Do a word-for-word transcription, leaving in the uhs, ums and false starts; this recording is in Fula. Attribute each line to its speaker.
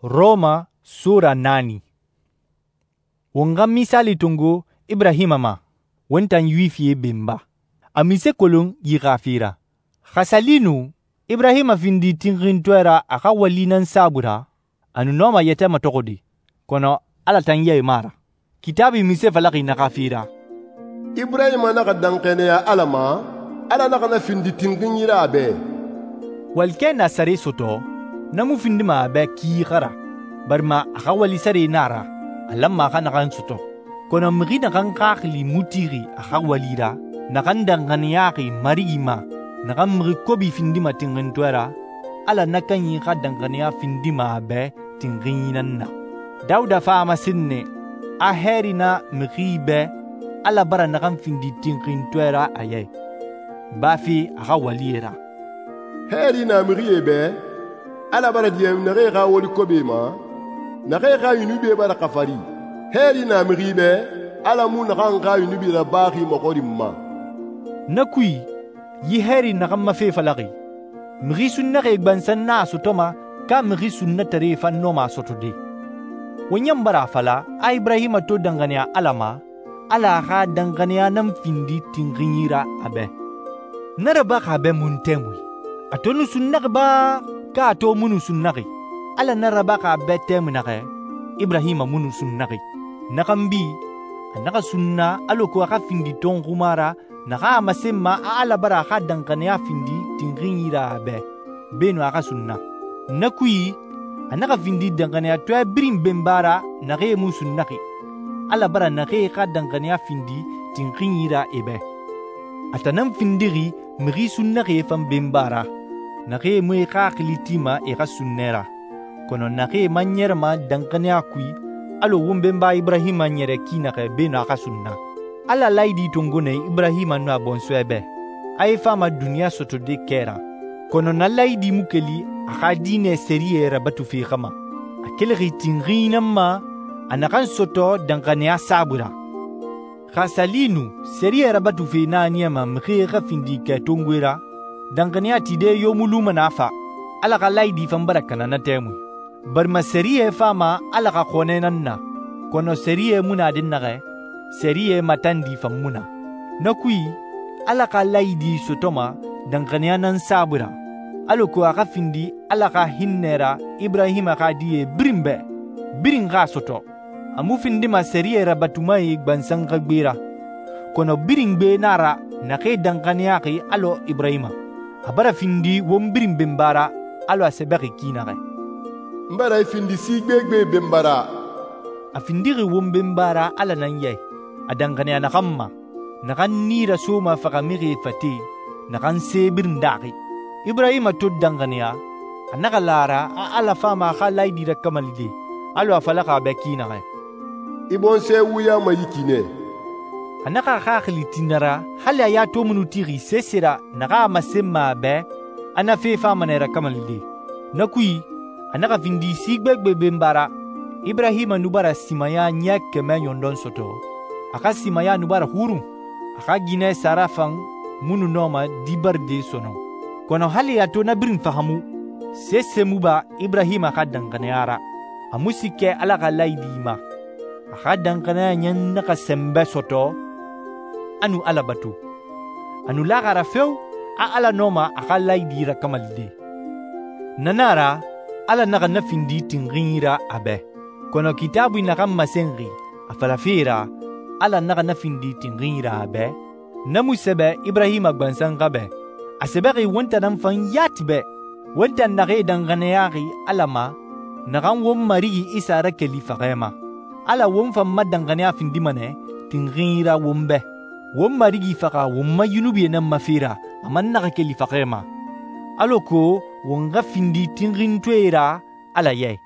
Speaker 1: Roma Sura nani. Wonga misali tungo Ibrahima ma, wontan yuifiye bimba. Amise kolong yi gafira. Khasalinu, Ibrahima findi tingintwera aka walinan sabura, anu noma yete matokodi, kono ala tanye mara. Kitabi mise falaki na gafira.
Speaker 2: Ibrahima naka dankene ya alama, ala naka na findi tinginyira abe.
Speaker 1: Walke na sare soto, namu findi ma abe kiyikara, barma aka wali sare nara, alamma aka nakan soto. Kono mgi nakan kakli mutiri aka walira, nakan dankanyaki marigima, nakan mgi kobi findi ma tingintwera, ala nakan yika dankanya findi ma abe tinginyinan na. Dauda fama sinne, a heri na mgi be, ala bara nakan findi tingintwera aye. Bafi aka walira.
Speaker 2: Heri na mri be, ala bara diyem nare ka wali kobe ma, nare ka yunube bara kafari. Heri na mri be, ala mu nakan ka yunube la baki mokori ma.
Speaker 1: Nakui, yi heri nakan mafe falaki. Mri sunna ke gbansan na sotoma, ka mri sunna tare fan noma sotode. Wanyam bara fala, a Ibrahima to dangania alama, ala ka dangania nam findi tinginyira abe. Naraba ka be muntemui. Atonu sunnaki ba ka ato munu sunnaki. Ala naraba ka be temunake. Ibrahima munu sunnaki. Nakambi, anaka sunna alo ko aka findi ton kumara, naka amasema a ala bara aka dankania findi tinginyira abe. Beno aka sunna. Nakui, anaka findi dankania toa birin bembara nake mu sunnaki. Ala bara nake ka dankania findi tinginyira ebe. Atanam findiri mri sunnaki fan bembara. Nake mwe ka kilitima e ka sunnera. Kono nake manyere ma dankane akui, alo wumbemba Ibrahima nyere kinake beno aka sunna. Ala laidi tongone Ibrahima no abonswebe. Aye fama dunia soto de kera. Kono na laidi mukeli aka dine seriye rabatu fi khama. Akele ritingina ma anakan soto dankane asabura. Khasalinu seriye rabatu fi na niyama mkhe findi ke tongwera. Dankania tide yo muluma nafa, ala ka laidi fan barakana na temu. Barma seriye fama ala ka kone nanna, kono seriye muna din nage, seriye matandi fan muna. Nakui, ala ka laidi sotoma, dankania nan sabura. Alo ko aka findi ala ka hinnera Ibrahima ka diye birimbe, birin ka soto. Amu findi ma seriye rabatumai gbansang kagbira. Kono birin be nara, nake dankania ki alo Ibrahima. Abara findi wombirin bembara alo asebeki kinare.
Speaker 2: Mbara findi sigbegbe bembara.
Speaker 1: A findiri wombembara ala nanye. Adangane anakamma. Nakan nira soma fakamiri fati. Nakan sebirin daki. Ibrahima to danganea. Anaka lara a ala fama akala idira kamalide. Alo afalaka bekinare.
Speaker 2: Ibon se wuya mayikine.
Speaker 1: Anaka kakili tinara, hala ya to munutiri sesera naka masema be, anafe famanera kamalide. Nakui, anaka vindi sigbegbe bembara, Ibrahima nubara simaya nyake menyondon soto. Aka simaya nubara huru, aka gine sarafang munu noma dibarde sono. Kono hali ya to nabirin fahamu, sese muba Ibrahima kadanganeara, amusike alaka laidima. Aka danganea nyan naka sembe soto, anu ala batu. Anu lagara feu, a ala noma akala idira kamalide. Nanara, ala naga nafindi tingira abe. Kono kitabu inakam masengi, afalafira, ala naga nafindi tingira abe. Namu sebe Ibrahima gbansang gabe. Asebeki wanta namfan yatbe. Wanta nage danganeari alama, nagan wom marigi isara kelifa gema. Ala womfan madanganea findimane, tingira wombe. Womma rigi faka womma yunubi na mafira amanna ka keli fakema aloko wonga findi tingin twera ala ye